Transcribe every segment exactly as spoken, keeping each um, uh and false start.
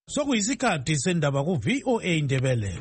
Sokuyisikhathi sendaba ku V O A Indebele.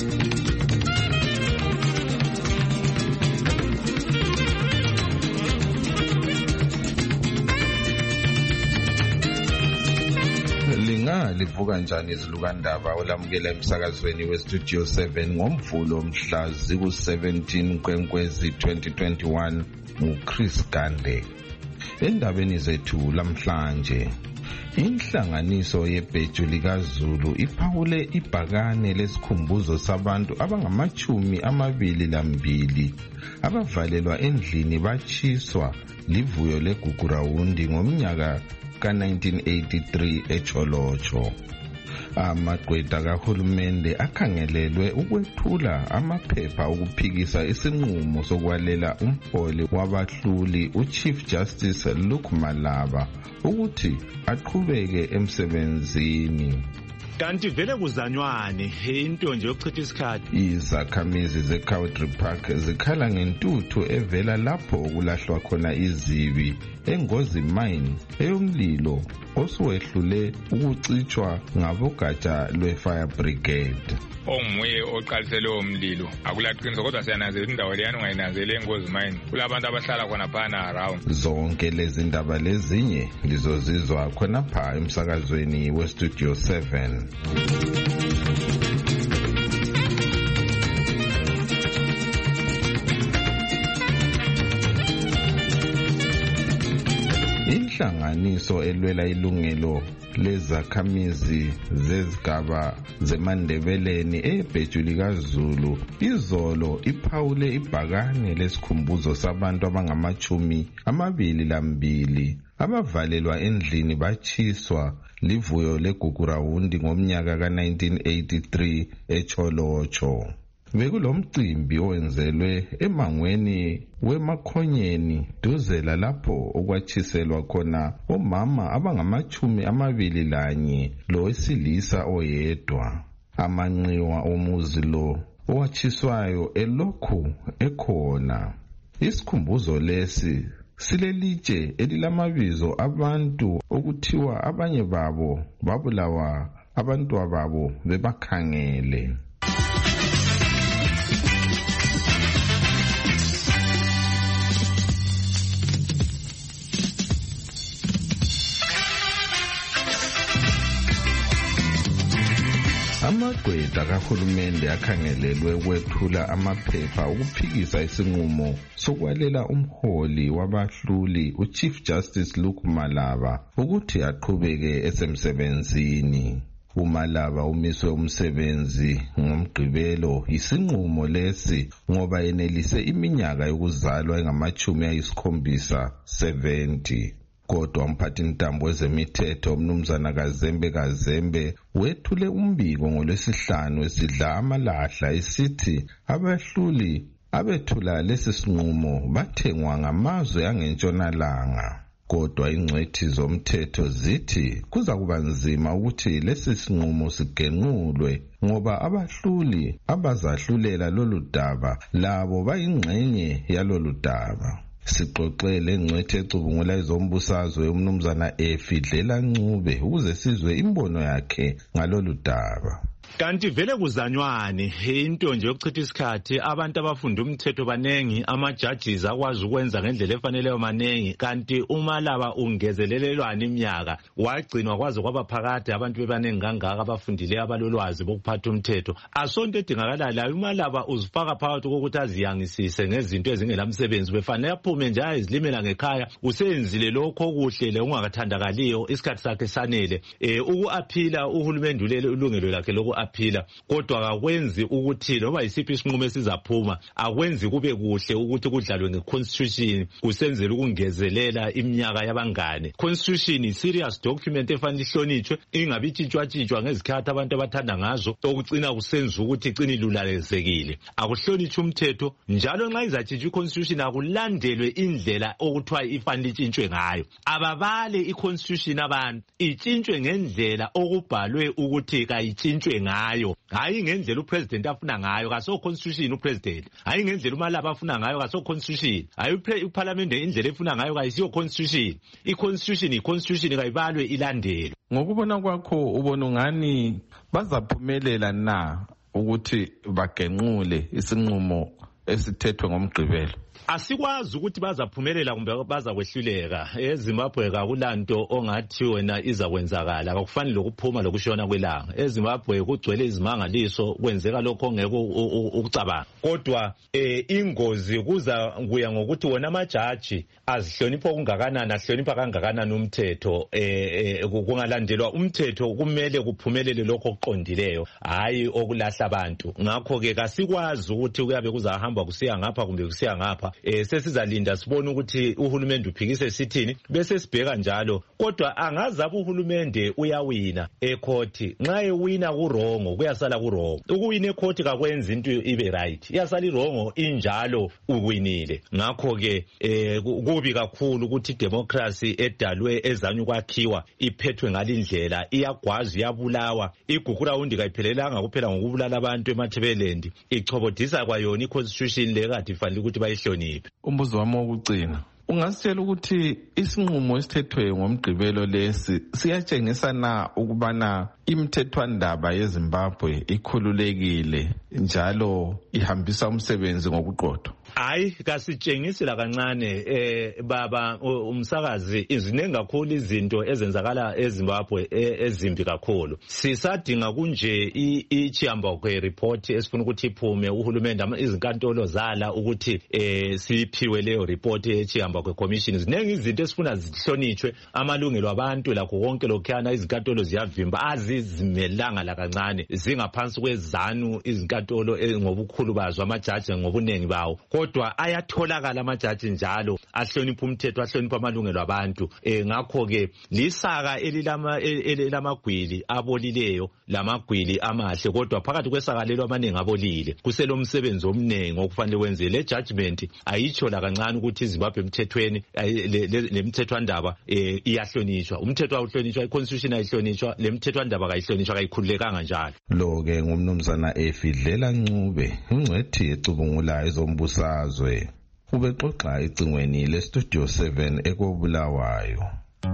Linga livuka njani izilukandaba olamukela emsakazweni weStudio seven ngomvulo mhla ziku seventeen Nkwenkwezi twenty twenty-one nguChris Gande. Endabeni zethu lamhlanje, inhlanganiso yebheju likaZulu iphawule ibhakane lesikhumbuzo sabantu abangamachumi amabili lambili abavalelwa endlini bachiswa livuyo leGugurawundi ngomnyaka ka nineteen eighty-three eCholocho. Amagqwetha kahulumende akhangelelwe ukwethula amaphepha okuphikisa isinqumo sokwalela umholi wabahluli uChief Justice Luke Malaba ukuthi aqhubeke emsebenzini. Kanti vele kuzanywane into nje yokuchitha isikhathi. Izakhamizi zeCowdry Park zikhala ngentuthu evela lapho kulahlwa khona izibi eNgozi Mine eyomlilo osuwehlule ukucitshwa ngabogatsha lwe-Fire Brigade. Onguye oqalisele umlilo akulaqiniso kodwa siyananzelela indawo leyana ungayinanzeli eNgozi Mine kulabantu abahlala khona phana around. Zonke lezi ndaba lezinye lizozizwa khona pha emsakazweni weStudio seven. Inhlanganiso elwela ilungelo lezakhamizi zezigaba zeMandebeleni ebheju likaZulu izolo iphawule ibhakane lesikhumbuzo sabantu abangamachumi amabili lambili abavalelwa endlini bachiswa livuyo leGugurawundi ngomnyaka ka nineteen eighty-three eCholocho. Bekulomcimbi owenzelwe emangweni weMakhonyeni duzela lapho okwachiselwa khona omama abangamachumi amabili lanye lowesilisa oyedwa. Amanxiwa omuzi lo owachiswayo elokhu ekhona. Isikhumbuzo lesi silelitshe elilamabizo abantu okuthiwa abanye babo babulawa abantu babo bebakhangele. Amagqwetha kahulumende akhangelelwe ukwethula amaphepha ukuphikisa isinqumo sokwalela umholi wabahluli uChief Justice Luke Malaba ukuthi aqhubeke esemsebenzini. uMalaba umiswe umsebenzi ngomgqibelo isinqumo lesi ngoba enelise iminyaka yokuzalwa engamachumi ayisikhombisa seventy. Kodwa umphathintambo wezemithetho umnumzana Kazembe Kazembe wethule umbiko ngolwesihlanu esidla amalahla esithi abahluli abethula lesi sinqumo bathengwa ngamazwe angentshonalanga. Kodwa ingcwethi zomthetho zithi kuza kuba nzima ukuthi lesi sinqumo sigenqulwe ngoba abahluli abazahlulela lolu daba labo bayingxenye yalolu daba. Sixoxele ingcwethi ecubungula izombusazwe umnumzana Efidlela Ncube ukuze sizwe imbono yakhe ngalolu daba. Kanti vele kuzanywane into nje yokuchitha isikhathi abantu abafunda umthetho banengi ama-judges akwazi ukwenza ngendlela efaneleyo manengi kanti uMalaba ungezelelelwana iminyaka wagcinwa kwaze kwaba phakade abantu bebanengi kangaka abafundileyo abalolwazi bokuphatha umthetho asonto edingakalayo uMalaba uzifaka phakathi kokuthi aziyangisise ngezinto ezingelamsebenzi befanele aphume nje ayizilimela ngekhaya usenzile lokho okuhle le ungakathandakaliyo isikhathi sakhe sanele eh uku-aphila uhulumende ulele ulungelo lakhe loku aphila kodwa akwenzi ukuthi noma isiphi isinqumo esizaphuma akwenzi kube kuhle ukuthi kudlalwe ngeconstitution kusenzela ukungezelela iminyaka yabangane. Constitution is serious document efanele ihlonitshwe ingabe itshitshwa ngezikhathi abantu abathanda ngazo okucina kusenza ukuthi icini lulalezekile. Akuhlonitshwe umthetho njalo nxa izatshitshwa iconstitution akulandelwe indlela okuthiwa ifanele itshintshwe ngayo. Ababale iconstitution abantu itshintshwe ngendlela okubhalwe ukuthi kayitshintshwe ngayo ngayo, hayi ngendlela upresident afuna ngayo, kaso constitution upresident, hayi ngendlela uMalaba afuna ngayo, kaso constitution, hayi uparliament indlela efuna ngayo kayisiyo constitution. I-constitution i-constitution kayibalwe ilandelwe. Ngokubona kwakho ubona ngani bazaphumelela na ukuthi bagenqule isinqumo esithethwe ngomgqibelo? Asikwazi ukuthi bazaphumelela kumbe bazakwehluleka. EZimbabwe kakulanto ongathi wena izakwenzakala, akufanele lokuphuma lokushona kwelanga. EZimbabwe kugcwele izimangaliso, kwenzeka lokho ongeke ukucabanga. Kodwa eh ingozi kuza kuya ngokuthi wona amajaji azihlonipha okungakanani, ahlonipha kangakanani umthetho. Eh kungalandelwa umthetho kumele kuphumelele lokho okuqondileyo, hayi okulahla abantu. Ngakho ke kasikwazi ukuthi kuyabe kuzahamba kusiya ngapha kumbe kusiya ngapha. Eh sesizalinda sibone ukuthi uhulumende uphikise sithini bese sibheka njalo. Kodwa angazabe uhulumende uyawina ecourt, nxa ewina kurongo kuyasala kurongo. Ukuwina ecourt kakwenza into ibe right, iyasala irongo injalo uwinile. Ngakho ke eh kubi kakhulu ukuthi democracy edalwe ezanyu kwakhiwa iphethwe ngalindlela, iyagwazi iyabulawa, igugura undi kayiphelelanga kuphela ngokubulala abantu eMathebelendi, ichobodisa kwayona iconstitution lekade ifanele ukuthi bayihloniphe. Umbuzo wami wokugcina, ungasitshela ukuthi isinqumo esithethwe ngomgqibelo lesi siyatshengisa na ukubana imithethwandaba yeZimbabwe ikhululekile njalo ihambisa umsebenzi ngokuqotho? Hayi kasitshengisi la kancane eh baba umsakazi, izinengi kakhulu izinto ezenzakala eZimbabwe ezimbi kakhulu. Sisadinga kunje iChiambokwe report esifuna ukuthi iphume, uhulumende izinkantolo zala ukuthi eh siphiwe leyo report eChiambokwe commission. Izinengi izinto esifuna zihlonitshwe, amalungelo abantu lakho konke lokhana izinkantolo ziyavimba, azizimelanga la kancane, zingaphansi kwezanu izinkantolo ngobukhulu bazo, amajaji ngobunengi bawo. Kodwa ayatholakala amajaji njalo ahlonipha umthetho, ahlonipha amalungelo abantu. Eh ngakho ke lisaka elilama elamagwili abolileyo lamagwili amahle, kodwa phakathi kwesaka lelo amaningi abolile. Kuselo umsebenzi omningi okufanele wenze. Le judgment ayitsho la kancane ukuthi iZimbabwe emthethweni lemthethwandaba eh iyahlonishwa. Umthetho awuhlonishwa, iconstitution ayihlonishwa, lemthethwandaba kayihlonishwa, kayikhululekanga njalo. Lo ke ngumnumzana Efidlela Ncube, ingcwethi ecubungula ezombusazwe, ubexoxa ecingweni leStudio seven ekobulawayo.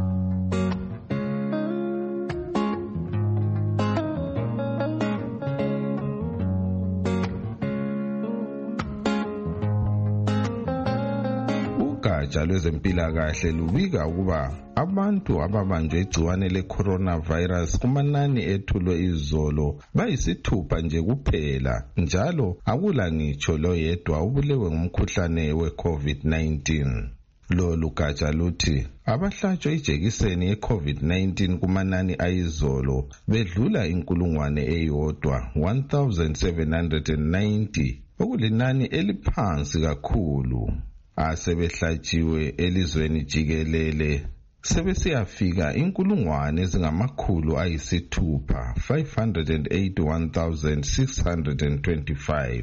Ugatsha lwezempilakahle lubika ukuba abantu ababanjwe igciwane le-coronavirus kumanani ethulwe izolo bayisithupha nje kuphela, njalo akula ngitsho loyedwa ubulewe ngumkhuhlane we-COVID nineteen. Lolu gatsha luthi abahlatshwe ijekiseni ye-COVID nineteen kumanani ayizolo bedlula inkulungwane eyodwa, one thousand seven hundred ninety, okulinani eliphansi kakhulu. Asebehlatshiwe elizweni jikelele sebesiyafika inkulungwane ezingamakhulu ayisithupha, five hundred eighty-one thousand six hundred twenty-five.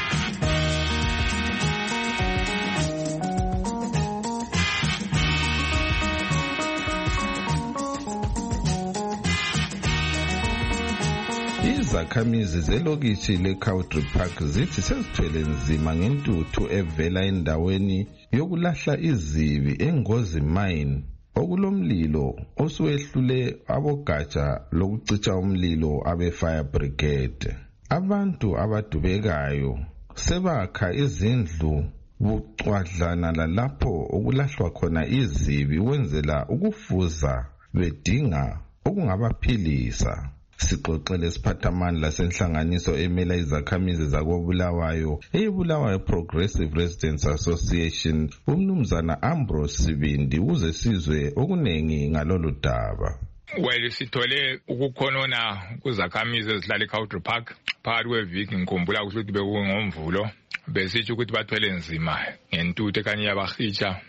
Izakhamizi zelokitshi leCowdry Park zithi sezithwele nzima ngentuthu evela endaweni yokulahla izibi eNgozi Mine, okulomlilo osuwehlule abogatsha lokucitsha umlilo abe-fire brigade. Abantu abadubekayo sebakha izindlu bucwadlana lalapho okulahlwa khona izibi wenzela ukufuza bedinga okungabaphilisa. Sixoxele siphathamandla senhlanganiso emela izakhamizi zakobulawayo eyebulawayo Progressive Residents Association, umnumzana Ambrose Sibindi, uze sizwe okunengi ngalolu daba. Well, sithole ukukhonona kuzakhamizi ezihlala eCowdry Park phakathi kweviki. Ngikhumbula ukuthi bekungomvulo besitsho ukuthi bathwele nzima ngentuthu ekanye yabahitsha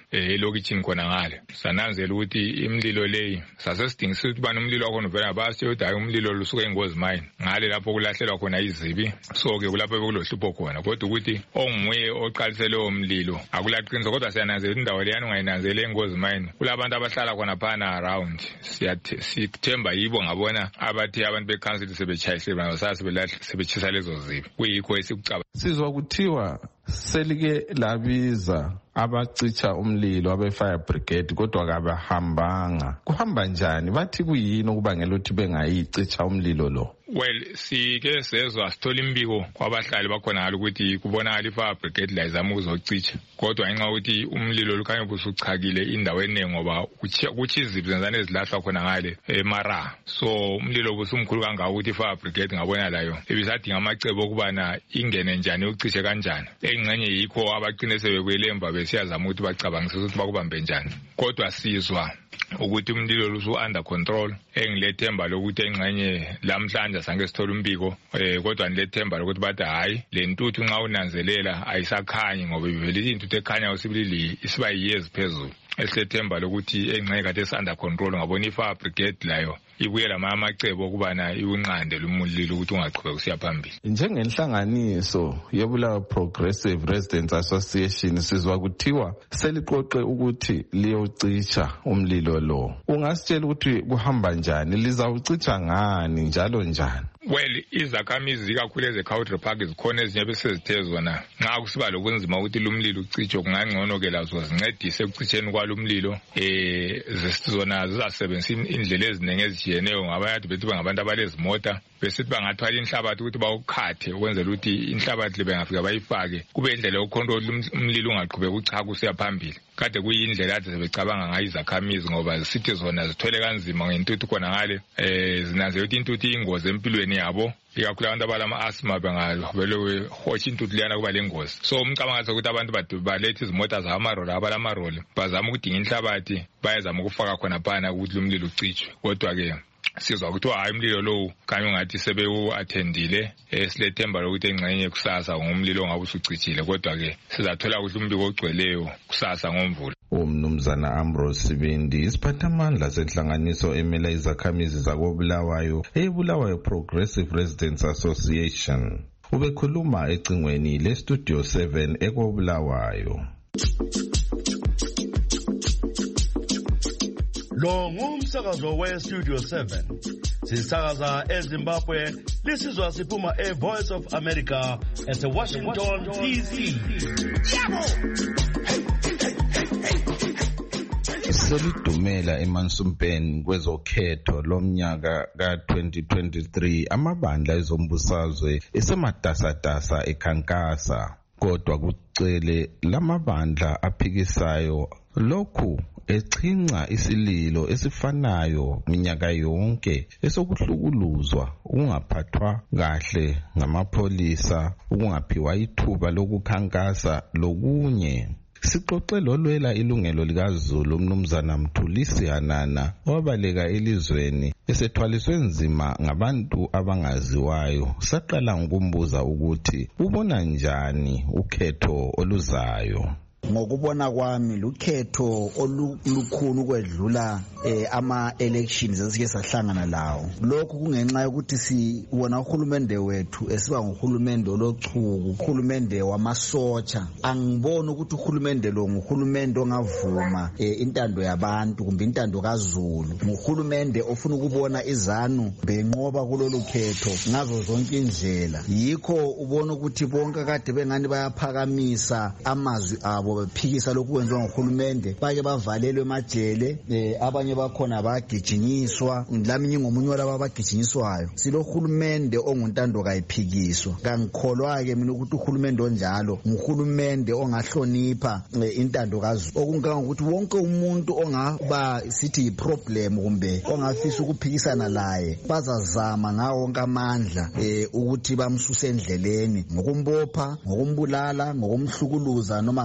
elokitshini khona ngale sananzela ukuthi imlilo leyi sasesidingisisa ukuthi bani umlilo wakhona uvela basitsho ukuthi hayi umlilo lusuka eNgozi Mine ngale lapho kulahlelwa khona izibi so ke kulapho bekulohlupho khona kodwa ukuthi onguye oqalise leyo mlilo akulaqiniso kodwa siyananzela indawo leyani ungayinanzela eNgozi Mine kulabantu abahlala khona phana around siyithemba yibo ngabona abathi abantu becouncil sebechayise basase belahle sebechisa lezo zibi kuyikho esikucaba sizwa kuthiwa selike labiza abacitsha umlilo abe-fire brigade kodwa kabahambanga kuhamba njani bathi kuyini okubangela ukuthi bengayicitsha umlilo lo well sike sezwa sithola imbiko kwabahlali bakhona ngalo ukuthi kubonakala i-fire brigade la izama ukuzocitsha kodwa ngenxa ukuthi umlilo lukhanya busuchakile indawo eningi ngoba kuthi izibi zenzane ezilahlwa khona ngale eMara so umlilo busumkhulu kangaka ukuthi i-fire brigade ngabona layo ibisadinga amacebo okubana ingene njani ucishe kanjani engxenye yikho abaqine sebekwelemba besiyazama ukuthi bacabangisise ukuthi bakubambe njani kodwa sizwa ukuthi umlilo lusu under control engilethemba lokuthi engxenye lamhlanje sange sithola umbiko eh kodwa nilethemba lokuthi bathi hayi le ntuthu nxa unanzelela ayisakhanyi ngoba ivele intuthu ekhanya usibilili isiba years phezulu esilethemba lokuthi engxenye kade under control ngabona i-fire brigade layo ibuye lama amacebo okubana iwunqande lumulilo ukuthi ungaqhubeka usiya phambili njengenhlanganiso yebulawayo Progressive Residents Association sizwa kuthiwa seliqoqe ukuthi liyocitsha umlilo lo ungasitshela ukuthi kuhamba njani lizawucitsha ngani njalo njani well izakhamizi zikakhulu eze-Country Park zikhona ezinye besezithe zona nxa kusiba lokunzima ukuthi lumlilo ucitshwe kungangcono ke lazo zincedise ekucitsheni kwalumlilo eh zona zizasebenzisa indlela eziningi ezijiyeneyo ngabantu bethi bangabantu abalezimota besithi bangathwala inhlabathi ukuthi bawukhathe ukwenzela ukuthi inhlabathi bengafika bayifake kube indlela yokucontrol umlilo ungaqhubeka uchaka usiya phambili kade kuyindlela ade sebecabanga ngayo izakhamizi ngoba zisithi zona zithwele kanzima ngentuthu khona ngale eh zinanze ukuthi intuthu ingozi empilweni yabo ikakhulu abantu abalama asthma bengalo hotsha intuthu liyana kuba lengozi so umcabangazo ukuthi abantu balethe izimota zamaroli abalamaroli bazama ukudinga inhlabathi bayezama ukufaka khona phana ukuthi umlilo ucitshwe kodwa ke sizwa ukuthi hayi umlilo lo kanye ungathi sebewu-attendile esilethemba lokuthi engxenye kusasa ngomlilo ongabe usucitshile kodwa ke sizathola ukuthi umbiko ogcweleyo kusasa ngomvula umnumzana Ambrose Sibindi isiphathamandla senhlanganiso emela izakhamizi zakobulawayo eyebulawayo Progressive Residents Association ubekhuluma ecingweni le-Studio seven ekobulawayo. Lo ngumsakazo we-Studio seven. Sisakaza eZimbabwe, lisizwa siphuma e-Voice of America ese-Washington D C. Selidumela emansumpeni kwezokhetho lomnyaka ka twenty twenty-three amabandla ezombusazwe esematasatasa ekhankasa kodwa kucele lamabandla aphikisayo lokhu echinca isililo esifanayo minyaka yonke esokuhlukuluzwa ukungaphathwa kahle ngamapholisa ukungaphiwa ithuba lokukhankasa lokunye. Sixoxe lolwela ilungelo likaZulu umnumzana Mthulisi Hanana owabaleka elizweni esethwaliswe nzima ngabantu abangaziwayo. Saqala ngokumbuza ukuthi ubona njani ukhetho oluzayo. Ngokubona kwami lukhetho olukhulu kwedlula eh, ama elections esike sahlangana lawo. Lokhu kungenxa yokuthi sibona uhulumende wethu esiba nguhulumende olochuku, uhulumende wamasotsha. Angibona ukuthi uhulumende lo nguhulumende ongavuma eh, intando yabantu kumbe intando kaZulu. Nguhulumende ofuna ukubona izanu benqoba kulolu khetho ngazo zonke indlela. Yikho ubona ukuthi bonke kade bengani bayaphakamisa amazwi abo bephikisa lokhu kwenziwa ngohulumende bake bavalelwe emajele eh, abanye bakhona bagijinyiswa lami ngomunye walabo abagijinyiswayo. Silohulumende onguntando kayiphikiswa. Kangikholwa ke mina ukuthi uhulumende onjalo nguhulumende ongahlonipha eh, intando kaZulu okungaka ukuthi wonke umuntu ongaba sithi iproblem kumbe ongafisa ukuphikisana laye bazazama ngawo wonke amandla eh, ukuthi bamsuse endleleni ngokumbopha ngokumbulala ngokumhlukuluza noma ngaziphi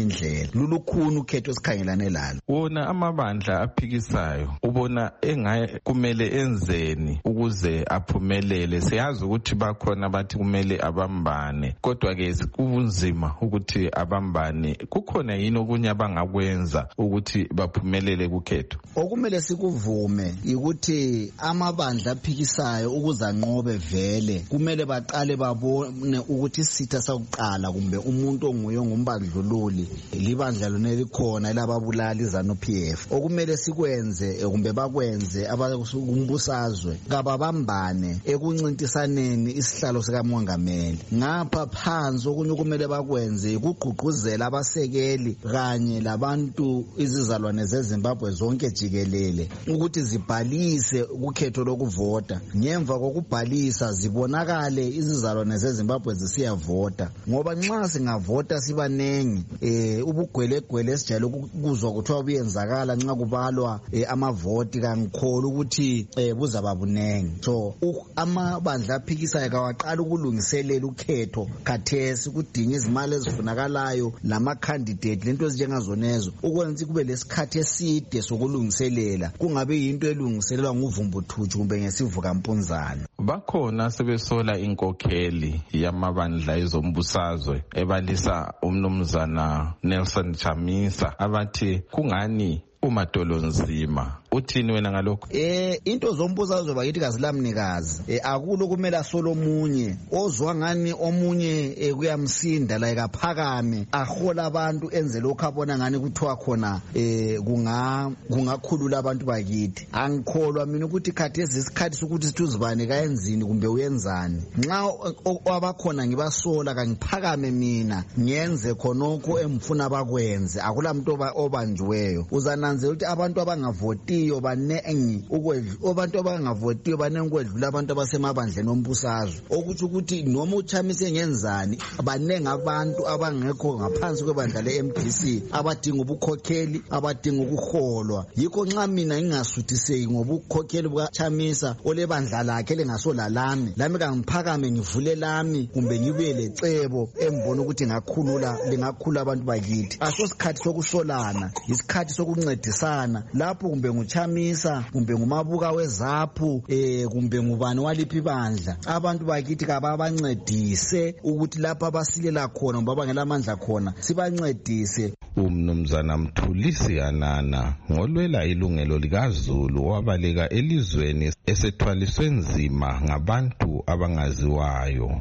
indlela. Lulukhuni ukhetho esikhangelane lalo. Wona amabandla aphikisayo ubona engaye kumele enzeni ukuze aphumelele. Siyazi ukuthi bakhona bathi kumele abambane, kodwa ke kubunzima ukuthi abambane. Kukhona yini okunye abangakwenza ukuthi baphumelele kukhetho? Okumele sikuvume ukuthi amabandla aphikisayo ukuze anqobe vele kumele baqale babone ukuthi isitha sakuqala kumbe umuntu onguye ngombandlululi libandla lona likhona elababulali ZANU-P F. Okumele sikwenze kumbe bakwenze abakumbusazwe kababambane ekuncintisaneni isihlalo sikamongameli. Ngapha phansi okunye kumele bakwenze ukugqugquzela abasekeli kanye labantu izizalwane zeZimbabwe zonke jikelele ukuthi zibhalise ukhetho lokuvota. Ngemva kokubhalisa zibonakale izizalwane zeZimbabwe zisiyavota, ngoba nxa singavota sibanengi eh ubugwelegwele esijalo kuzwa kuthiwa buyenzakala nxa kubalwa eh, amavoti kangikholo ukuthi eh, buzaba bunengi. So amabandla aphikisayo kawaqala ukulungiselela ukhetho khathesi kudinga izimali ezifunakalayo lama candidate lento ezinjengazonezo ukwenza kube lesikhathi eside sokulungiselela, kungabe yinto elungiselelwa nguvumbuthuthu kumbe ngesivuka mpunzana. Bakhona sebesola inkokheli yamabandla ezombusazwe ebalisa umnumzana Nelson Chamisa abathi kungani umadolo nzima. Uthini wena ngalokho? Eh into zombusazwe bakithi kazilamnikazi. Eh akulo kumela solo munye ozwa ngani omunye eh, kuyamsinda la ekaphakame ahola abantu enze lokho abona ngani kuthiwa khona eh kunga kungakhulula abantu bakithi. Angikholwa mina ukuthi khathesi isikhathi sokuthi sithuzibane kayenzini kumbe uyenzani. Nxa abakhona ngibasola kangiphakame mina ngenze khonokho emfuna bakwenze. Akula muntu obanjiweyo. Uzananze ukuthi abantu abangavoti banengi ukwedlula abantu abangavotiyo banengi ukwedlula abantu abasemabandleni ombusazwe, okuthi ukuthi noma uChamisa ngenzani banengi abantu abangekho ngaphansi kwebandla le-M D C abadinga ubukhokheli abadinga ukuholwa. Yikho nxa mina ngingasuthiseki ngobukhokheli bukaChamisa olebandla lakhe lengasolalami lami kangiphakame ngivule lami kumbe ngibuye lecebo embona ukuthi ngakhulula lingakhula abantu bakithi. Asosikhathi sokusolana, isikhathi sokuncedisana lapho kumbe nguChamisa kumbe ngumabuka weZAPU eh kumbe ngubani waliphi bandla abantu bakithi kababancedise ukuthi lapha basilela khona ngoba bangelamandla khona sibancedise. Umnumzana Mthulisi Yanana ngolwela ilungelo likaZulu wabaleka elizweni esethwaliswe nzima ngabantu abangaziwayo.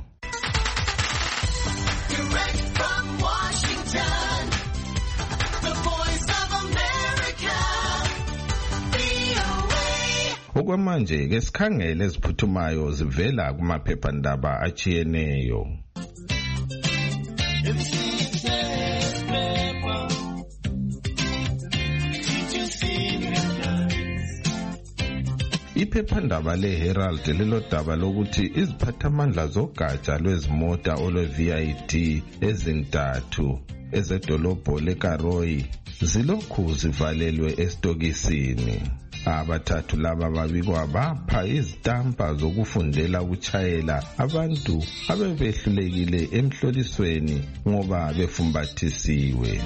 Okwamanje ke sikhangele eziphuthumayo zivela kumaphephandaba achiyeneyo. Iphephandaba leHerald lelodaba lokuthi iziphathamandla zogatsha lwezimota olwe-V I D ezintathu ezedolobho leKaroi zilokhu zivalelwe estokisini. Abathathu laba babikwa bapha izitampa zokufundela ukuchayela abantu abebehlulekile emhlolisweni ngoba befumbathisiwe.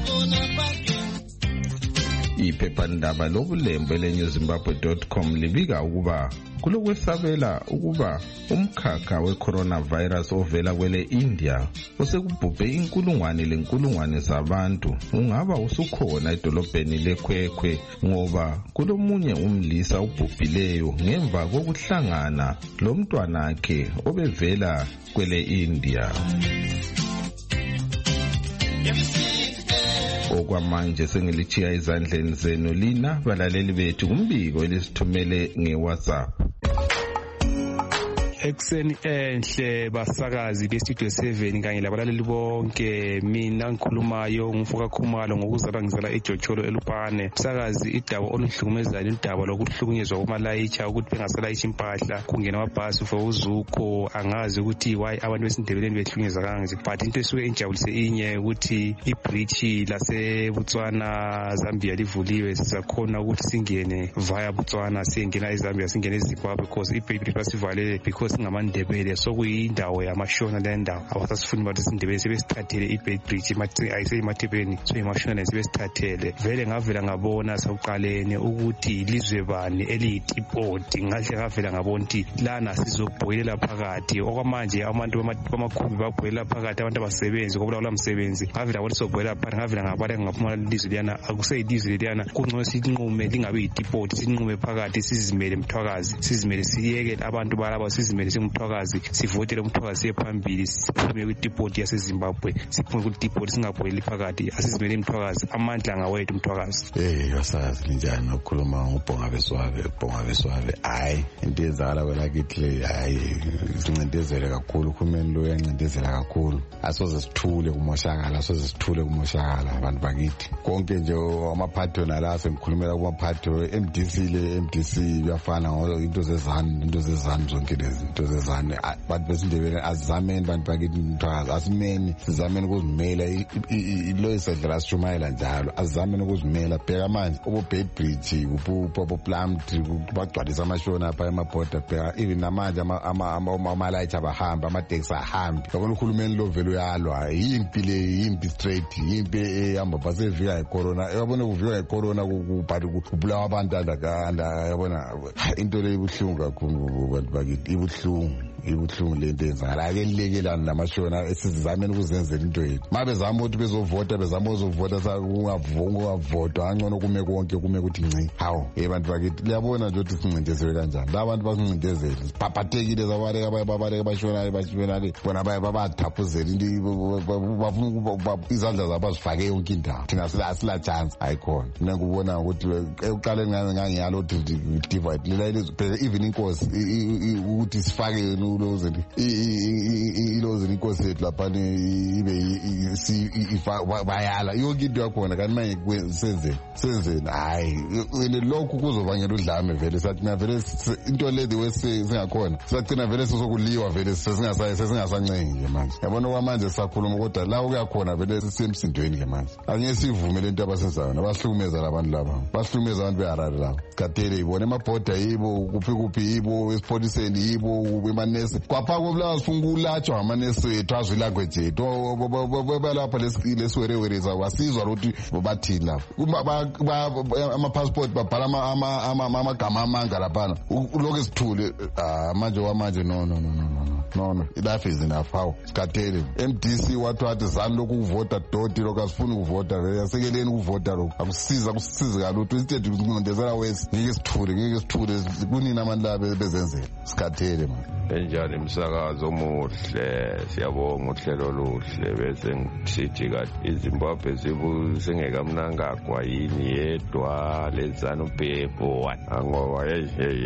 Iphephandaba lobulembu le-new zimbabwe dot com libika ukuba kulokwesabela ukuba umkhakha we-coronavirus ovela kwele India osekubhubhe inkulungwane lenkulungwane zabantu ungaba usukhona edolobheni leKwekwe ngoba kulomunye umlisa ubhubhileyo ngemva kokuhlangana lomntwanakhe obevela kwele India. Okwamanje sengilichiya izandleni zenu lina balaleli bethu kumbiko elisithumele ngeWhatsApp. Ekseni enhle basakazi bestudio seven kanye labalaleli bonke, mina ngikhulumayo ngumfoka Khumalo ngokuzalwa ngizala eJocholo eLupane. Msakazi idaba oluhlukumezayo indaba lokuhlukunyezwa kwamalayitsha ukuthi bengasalayishi impahla kungena amabhasi for uzuko, angazi ukuthi why abantu besindebeleni behlukunyezwa kanje, but into esuke injabulise inye ukuthi ibridge laseBotswana Zambia livuliwe, sizakhona ukuthi singene via Botswana singena eZambia singene eZimbabwe because ibridge basivalele because singamandebele sokuyindawo yamashona le ndawo abasasifuni bathi sindebele sebesithathele i-Beit Bridge ayiseyemathebeni so imashona sebesithathele vele ngavela ngabona sekuqaleni ukuthi ilizwe bani eliyitipoti ngahle ngavela ngabona ukuthi lana sizobhoyelela phakathi okwamanje abantu bamakhumbi babhoyelela phakathi abantu abasebenzi kubula kula msebenzi ngavela ukuthi sobhoyelela phakathi ngavela ngabala ngaphuma ilizwe liyana akuseyilizwe liyana kungcono sinqume lingabe yitipoti sinqume phakathi sizimele mthwakazi sizimele siyeke abantu balabo sizimele singumthwakazi sivotele umthwakazi siyephambili siphume kwitipoti yaseZimbabwe siphume kwitipoti singabhoyeli phakathi asizimele imthwakazi amandla ngawethu umthwakazi. Eh yasazi linjani nokukhuluma ngobhonga beswabe ubhonga beswabe hayi into ezala kwelakithi le hayi sincindezele kakhulu uhulumeni lo yancindezela kakhulu asoze sithule kumoshakala asoze sithule kumoshakala abantu bakithi konke nje amaphatho nala sengikhulumela kumaphatho M D C le M D C kuyafana ngoba into zezani into zezani zonke lezi into zezani abantu besindebele azameni abantu bakithi umthwakazi asimeni sizameni ukuzimela ilo isedla sishumayela njalo azameni ukuzimela bheka manje ubo Beit Bridge ubo Plumtree bagcwalisa amashona apha emaborder bheka even namanje ama ama light abahamba amateksi ahambi yabona uhulumeni lo vele uyalwa yimpi le yimpi straight yimpi ehamba basevika icorona yabona kuvika icorona kubulawa abantu andakanda yabona into le ibuhlungu kakhulu abantu bakithi ibuhlungu ibuhlungu lento enzakala ake lilekelana namashona esizameni ukuzenzela into yethu mabe zama ukuthi bezovota bezama ukuzovota sakungavotwa angcono kume konke kume ukuthi nci hawo abantu bakithi liyabona nje ukuthi sincindezele kanjani la bantu basincindezele sipaphathekile zabale ababale bashona bashona le bona babathaphuzela into bafuna izandla zabo zifake yonke indawo thina sila sila chance ayikhona mina ngubona ukuthi eqaleni ngangiyalo ukuthi divide lela even inkosi ukuthi sifake uloze iloze inkosi yethu lapha ibe bayala yonke into yakhona kanti manje senze senze hayi lokhu kuzobangela udlame vele sathi na vele into le the way singakhona sathina vele sizokuliwa vele sesingasayi sesingasancengi manje yabona kwamanje sisakhuluma kodwa la ukuyakhona vele sisemsindweni ke manje angeke sivume lento abasenzayo nabahlukumeza labantu laba bahlumeza abantu beharare laba katele ibona emabhoda yibo kuphi kuphi yibo esipoliseni yibo emanesi kwapha kobulawa sifuna ukulatshwa amanesi ethu azwi language ethu balapha lesiwerewere wasizwa ukuthi bathini lapho ama-passport babhala amagama amanga laphana lokhu esithule manje wamanje no no no no no no life is enough how sikhathele M D C wathi wathi zami lokhu ukuvota doti lokhu asifuni ukuvota vele yasekeleni ukuvota lokhu akusiza kusisize kalutho instead ukuncindezela wesi ngeke sithule ngeke sithule kunini abantu laba bezenzela sikhathele man enjani umsakazo omuhle siyabonga uhlelo oluhle bese ngisithi kathi iZimbabwe zibu singekamnangagwa yini yedwa lezana ubhebho ngoba hey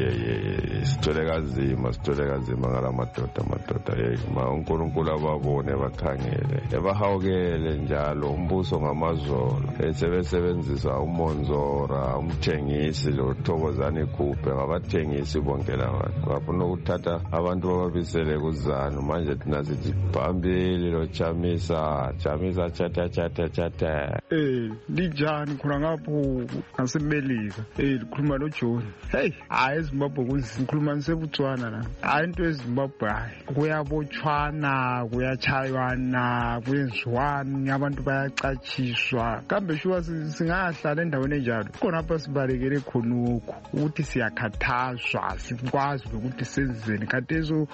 hey sithole kazima sithole kazima ngalamadoda amadoda hey ma uNkulunkulu ababone bakhangele ebahawukele njalo umbuso ngamazolo esebesebenzisa uMonzora umthengisi lo Thokozani Khuphe ngabathengisi bonke labantu bafuna ukuthatha abantu babisele kuzana manje thina sithi phambili lo Chamisa Chamisa chatha chatha chatha eh linjani khona ngapho ngasemelika eh likhuluma lo John hey hayi eZimbabwe kuzikhuluma nisebutswana la hayi into eZimbabwe hayi kuyabotshwana kuyachaywana kwenziwani abantu bayacatshiswa kambe shuwa singahlala endaweni enjalo khona apha sibalekele khonokho ukuthi siyakhathazwa sikwazi ukuthi senzeni katezo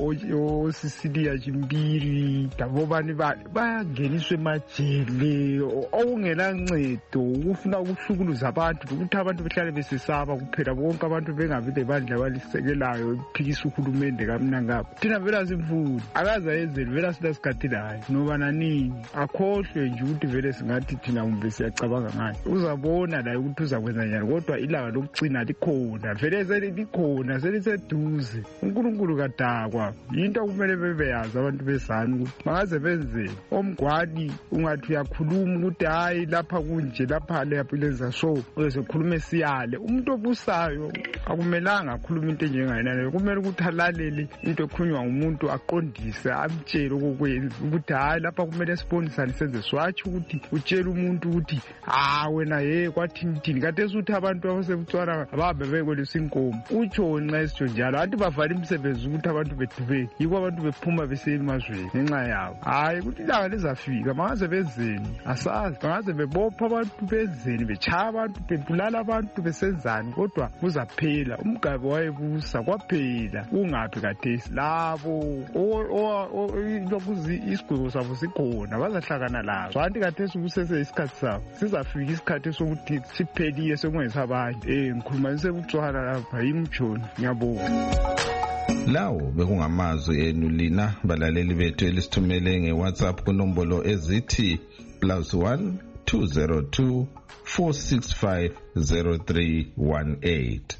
osisilia chimbiri dabobani bayangeniswe emajele okungela ncedo ukufuna ukuhlukuluza abantu ukuthi abantu behlale besesaba kuphela bonke abantu bengabi lebandla balisekelayo iphikisa uhulumende kamnangapha thina vela simfundi akaza yenzeli vela sila sikhathilayo noba nanini akhohlwe nje ukuthi vele singathi thina umbe siyacabanga ngayo uzabona la ukuthi uzakwenza njani kodwa ilanga lokucina likhona vele selikhona seliseduze uNkulunkulu kadakwa into kumele bebeyazi abantu besana ukuthi bangaze benzeni omgwadi ungathi uyakhuluma ukuthi hayi lapha kunje lapha lapha lenza so uyesekhuluma siyale umuntu obusayo akumelanga akhuluma into enjengayona kumele ukuthi alalele into ekhunywa ngumuntu aqondise amtshele ukukwenza ukuthi hayi lapha kumele sibonisane senze swathi ukuthi utshela umuntu ukuthi ah wena hey kwathini thini kade suthi abantu abasebutswana ababe bekwelisa inkomo utsho nxa sitsho njalo athi bavale imisebenzi sikwazi ukuthi abantu bedubeke yiko abantu bephuma besemazweni ngenxa yabo. Hayi ukuthi ilanga lizafika bangaze bezeni asazi bangaze bebopha abantu bezeni bechaya abantu bebulala abantu besenzani kodwa kuzaphela umgabe wayebusa kwaphela ungaphi kathesi labo lokuzi isigwebo sabo sikhona bazahlakana labo kanti kathesi kusese isikhathi sabo sizafika isikhathi sokuthi sipheliye sekungeza abanye eh ngikhuluma ngisekutswana lapha yimjoni ngiyabonga. Lawo bekungamazwi enu lina balaleli bethu elisithumele ngeWhatsApp kunombolo ezithi plus one two zero two four six five zero three one eight.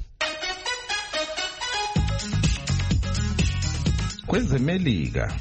Kwezemelika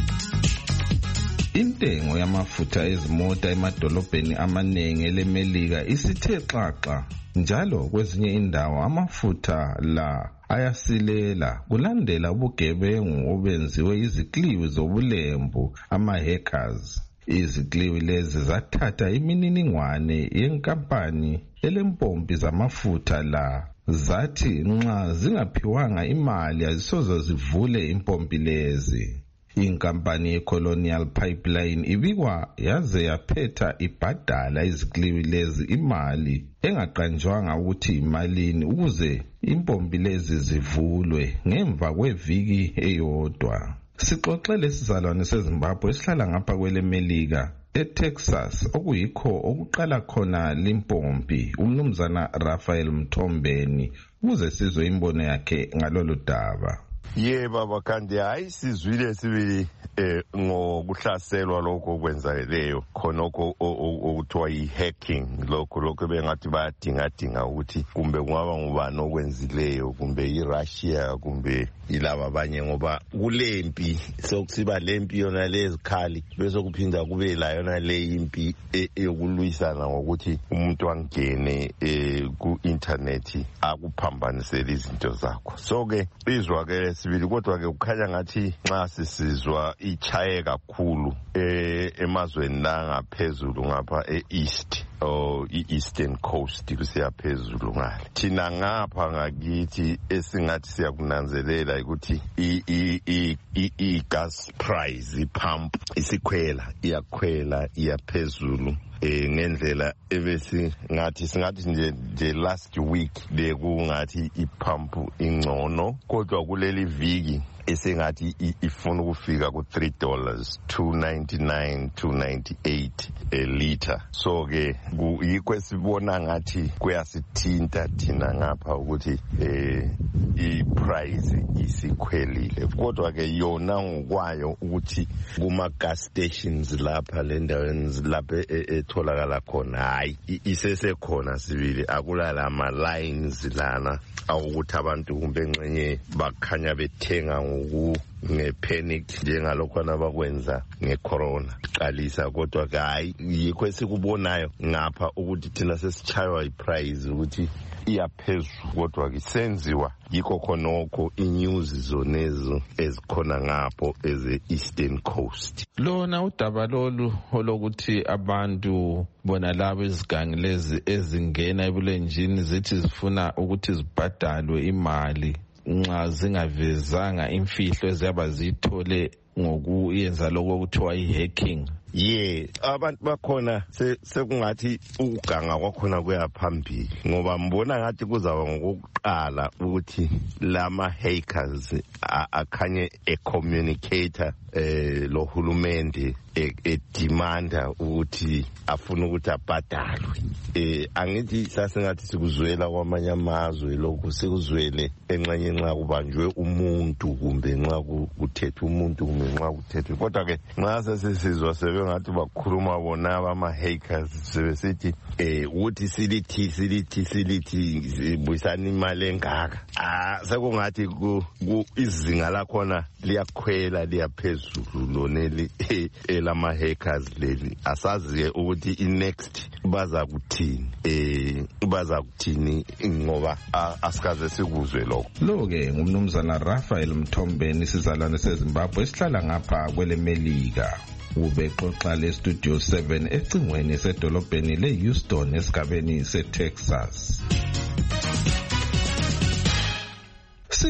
intengo yamafutha ezimota emadolobheni amanengi elemelika isithe xaxa njalo kwezinye indawo amafutha la ayasilela kulandela ubugebengu obenziwe izikliwi zobulembu ama-hackers. Izikliwi lezi zathatha imininingwane yenkampani elempompi zamafutha la zathi nxa zingaphiwanga imali azisoze zivule impompi lezi. Inkampani yeColonial Pipeline ibikwa yaze yaphetha ibhadala izikliwi lezi imali engaqanjwanga ukuthi imalini ukuze impompi lezi zivulwe ngemva kweviki eyodwa. Sixoxele isizalwane seZimbabwe esihlala ngapha kwelemelika eTexas okuyikho okuqala khona limpompi umnumzana Raphael Mthombeni ukuze sizwe imbono yakhe ngalolu daba. Ye baba kanti hayi sizwile sibili eh ngokuhlaselwa lokho okwenzakeleyo khonokho okuthiwa yi-hacking lokho lokho bengathi bayadinga dinga ukuthi kumbe kungaba ngubani okwenzileyo kumbe iRussia kumbe ilaba abanye ngoba kulempi sokusiba lempi yona lezikhali bese kuphinda kube la yona le impi yokulwisana ngokuthi umuntu angene ku internet akuphambanisela izinto zakho. So ke izwa ke sibili kodwa ke kukhanya ngathi nxa sisizwa ichaye kakhulu eh emazweni la ngaphezulu ngapha eEast or iEastern Coast kusiya phezulu ngale thina ngapha ngakithi esingathi siyakunanzelela ukuthi i i i i gas price ipump isikhwela iyakhwela iyaphezulu eh ngendlela ebesi ngathi singathi nje nje last week bekungathi ipump ingcono kodwa kuleli viki esengathi ifuna ukufika ku three dollars two ninety-nine two ninety-eight a liter. So ke yikho sibona ngathi kuyasithinta thina ngapha ukuthi eh i price isikhwelile kodwa ke yona ngokwayo ukuthi kuma gas stations lapha lendaweni lapha etholakala khona hayi isese khona sibili akulala ama lines lana awukuthi abantu kumbe encenye bakhanya bethenga ngoku ngepanic njengalokho abakwenza ngecorona qalisa kodwa hayi yikho esikubonayo ngapha ukuthi thina sesichaywa iprice ukuthi iyaphezulu kodwa kisenziwa yikho khonokho inews zonezo ezikhona ngapho eze Eastern Coast. Lona udaba lolu olokuthi abantu bona labo izigangi lezi ezingena ebulenjini zithi zifuna ukuthi zibhadalwe imali nxa zingavezanga imfihlo eziyaba zithole ngokuyenza lokho okuthiwa i-hacking. Ye abantu bakhona sekungathi ukuganga kwakhona kuyaphambili ngoba mbona ngathi kuzaba ngokuqala ukuthi lama hackers akhanye e communicator eh lo hulumende e demanda ukuthi afuna ukuthi abhadalwe. Eh angithi sasengathi sikuzwela kwamanye amazwe lokho sikuzwele enxanye nxa kubanjwe umuntu kumbe nxa kuthethwe umuntu kumbe nxa kuthethwe kodwa ke nxa sesizwa sebe ngathi bakhuluma bona abama hackers sebesithi eh ukuthi silithi silithi silithi buyisana imali engaka ah sekungathi ku izinga lakhona liyakhwela liyaphezulu loneli elama hackers leli asazi ukuthi inext baza kuthini eh baza kuthini ngoba asikaze sikuzwe lokho. Lo ke ngumnumzana Raphael Mthombeni sizalwane seZimbabwe esihlala ngapha kwelemelika. Ubexoxa le studio seven ecingweni sedolobheni leHouston esigabeni seTexas.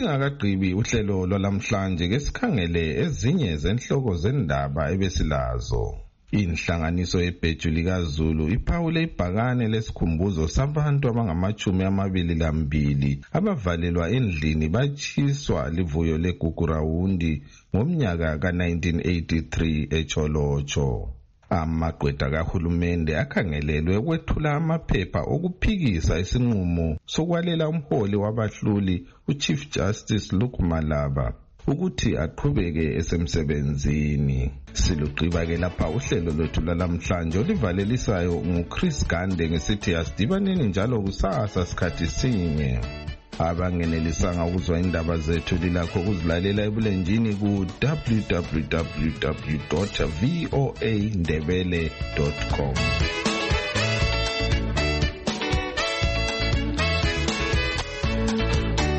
singakagqibi uhlelo lwalamhlanje ke sikhangele ezinye zenhloko zendaba ebesilazo. Inhlanganiso yebhejuli kaZulu iphawule ibhakane lesikhumbuzo sabantu abangamachumi amabili lambili abavalelwa endlini batshiswa livuyo leGugurawundi ngomnyaka ka nineteen eighty-three eCholocho. Amagqwetha kahulumende akhangelelwe ukwethula amaphepha okuphikisa isinqumo sokwalela umholi wabahluli uChief Justice Luke Malaba ukuthi aqhubeke esemsebenzini. Silugqiba ke lapha uhlelo lwethu lalamhlanje olivalelisayo nguChris Gande ngesithi asidibaneni njalo kusasa sikhathi sinye. Abangenelisanga ukuzwa indaba zethu lilakho ukuzilalela ebulenjini ku w w w dot v o a ndebele dot com.